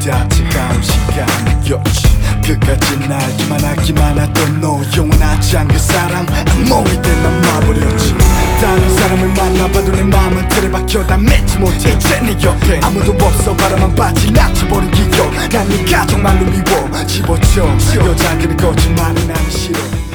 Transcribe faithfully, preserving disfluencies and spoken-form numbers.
진짜 차가운 시간 느꼈지. 끝까지 날기만 하기만 하던 너 영원하지 않은 그 사랑 악몽이 된난 마버렸지. 다른 사람을 만나봐도 내 마음은 틀에 박혀 다 맺지 못해. 이제 네 옆에 아무도 없어. 바람만 빠지 낙혀버린 기억. 난 네 가족만로 미워 집어쳐. 여자들은 거짓말이 나는 싫어.